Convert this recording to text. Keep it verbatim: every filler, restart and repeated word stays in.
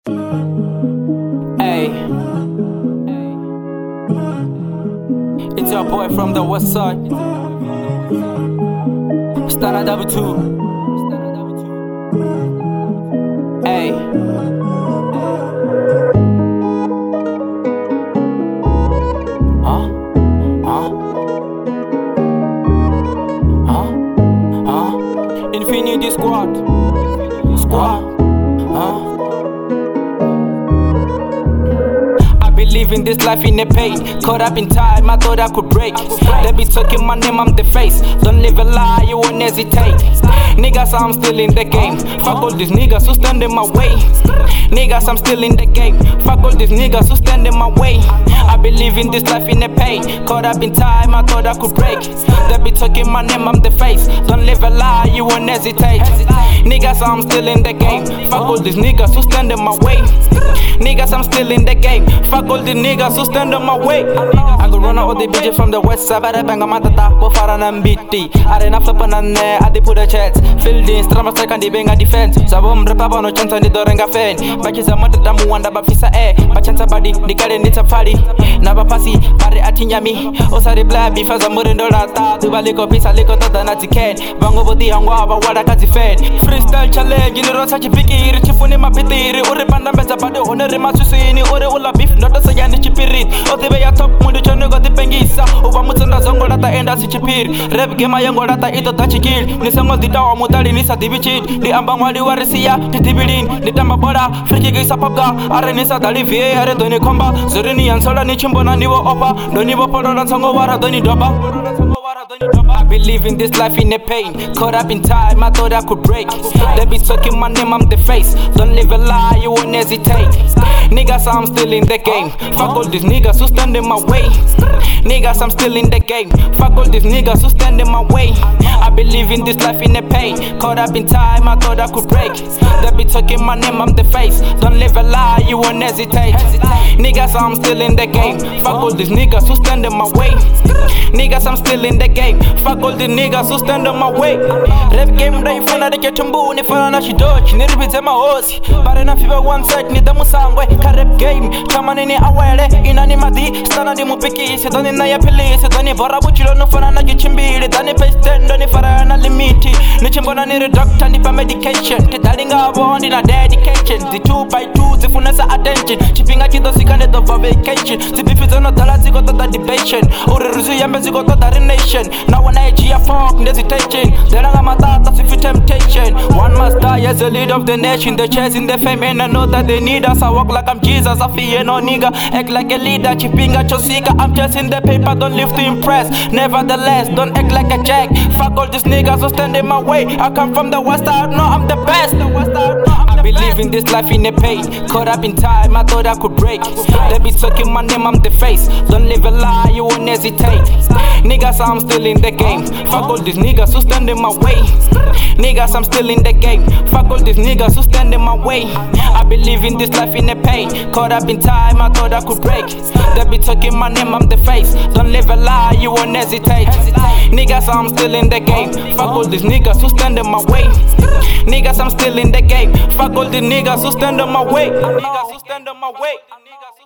Hey, it's your boy from the west side. Stana double two. Hey. Huh? Huh? Huh? Huh? Infinity Squad. Squad. Huh? Living this life in a pain, caught up in time, I thought I could break. They be talking my name, I'm the face. Don't live a lie, you won't hesitate. Niggas, I'm still in the game. Fuck all these niggas who stand in my way. Niggas, I'm still in the game. Fuck all these niggas who stand in my way. I be living this life in a pain, caught up in time, I thought I could break. They be talking my name, I'm the face. Don't live a lie, you won't hesitate. Niggas, I'm still in the game. Fuck all these niggas who stand in my way. Niggas, I'm still in the game. Fuck all the niggas who stand on my way. I go run out all the bitches from the west side. But I bang on my tata, but far and beatty. I ran up on an air, I did put a chance. Fielding, strama strike and the bang a defense. So I'm rap no chance on the door and a fan. Batches a mother damu wanda bafisa air. But chance a body, the garden it's a party. Naba passy, pare atinyami. Osa the black beef as a murindo rata. Do a lico piece, a lico tata nati can. Bango body and waba, what I got the fan. Freestyle challenge, you know, such a picky, rich in my pity, or a panda better, but the honor Masusini, or a beef, not a sayani chipirit. Or the way I top when the channel got the pengisa. Over Mutana Zongo at the end as a chipir. Rep Gema Yango at the Ito Tachikil. Nisamo the Dow Mutali Nisa Divichit. The Ambamadi Warisia, the Tibidin, the Tamabora, Friki Sapaga, Arenisa Dalivier, Aredoni Comba, Zorini and Solani Chimbona Nivo Opa, Donivo Podo and Sangowara Doni Doba. I be living this life in a pain, caught up in time, I thought I could break. They be talking my name, I'm the face. Don't live a lie, you won't hesitate. Niggas, I'm still in the game. Fuck all these niggas who stand in my way. Niggas, I'm still in the game. Fuck all these niggas who stand in my way. I be living this life in a pain, caught up in time, I thought I could break. They be talking my name, I'm the face. Don't live a lie, you won't hesitate. Niggas, I'm still in the game. Fuck all these niggas who stand in my way. Niggas, I'm still in the game. Fuck all the niggas who stand on my way. Rap game day funa de ketumbu ni fana na shidochi ni ripite mahosi. Bare na fiba one side ni damu sangwe. Ka rap game kama nini awele inani madi sana ni mupiki se doni na ya police doni bora buchilo no fana na gichimbile doni paste doni fara na limiti ni chimbona ni doctor ni pa medication ti dalinga bondi na dedication the two by two zifuna sa attention chipinga kido sikane do vacation zibifizo no dala ziko to the debation uri ruzu yambe ziko to the nation. Now when I G a fuck, hesitation. Then I'm a thought that's if temptation. One must die as the leader of the nation. The chasing the fame and I know that they need us. I walk like I'm Jesus, I fear no nigga. Act like a leader, chipping at your seeker. I'm just in the paper, don't live to impress. Nevertheless, don't act like a jack. Fuck all these niggas who stand in my way. I come from the west, I know I'm the best. The west, I know I'm the I be living this life in a pain, caught up in time, I thought I could break. They be talking my name, I'm the face. Don't live a lie, you won't hesitate. Niggas, I'm still in the game. Fuck all these niggas who stand in my way. Niggas, I'm still in the game. Fuck all these niggas who stand in my way. I be living this life in a pain, caught up in time, I thought I could break. They be talking my name, I'm the face. Don't live a lie, you won't hesitate. Niggas, I'm still in the game. Fuck all these niggas who stand in my way. Niggas, I'm still in the game. Fuck all the niggas who stand on my way. Niggas who stand on my way.